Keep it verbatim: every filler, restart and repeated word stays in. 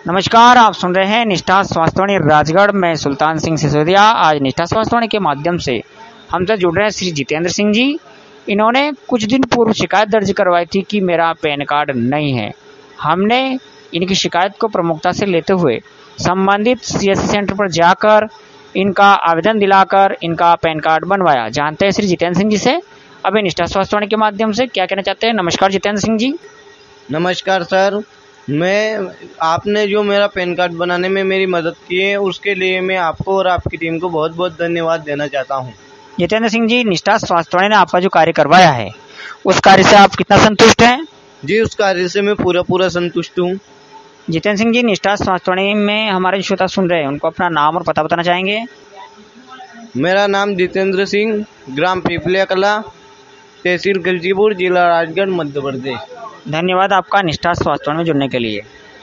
नमस्कार, आप सुन रहे हैं निष्ठा स्वास्थ्यवाणी राजगढ़ में सुल्तान सिंह सिसोदिया। आज निष्ठा स्वास्थ्यवाणी के माध्यम से हमसे जुड़ रहे हैं श्री जितेंद्र सिंह जी। इन्होंने कुछ दिन पूर्व शिकायत दर्ज करवाई थी कि मेरा पैन कार्ड नहीं है। हमने इनकी शिकायत को प्रमुखता से लेते हुए संबंधित सीएससी सेंटर पर जाकर इनका आवेदन दिलाकर इनका पैन कार्ड बनवाया। जानते हैं श्री जितेंद्र सिंह जी से अभी निष्ठा स्वास्थ्यवाणी के माध्यम से क्या कहना चाहते हैं। नमस्कार जितेंद्र सिंह जी। नमस्कार सर, मैं आपने जो मेरा पैन कार्ड बनाने में मेरी मदद की है उसके लिए मैं आपको और आपकी टीम को बहुत बहुत धन्यवाद देना चाहता हूं। जितेंद्र सिंह जी, निष्ठा स्वास्थ्यवाणी ने आपका जो कार्य करवाया है उस कार्य से आप कितना संतुष्ट हैं? जी, उस कार्य से मैं पूरा पूरा संतुष्ट हूं। जितेंद्र सिंह जी, निष्ठा स्वास्थ्यवाणी में हमारे श्रोता सुन रहे हैं, उनको अपना नाम और पता बताना चाहेंगे? मेरा नाम जितेंद्र सिंह, ग्राम पिपलिया कला, तहसील गलजीपुर, जिला राजगढ़, मध्य प्रदेश। धन्यवाद आपका निष्ठा स्वास्थ्यवाणी में जुड़ने के लिए।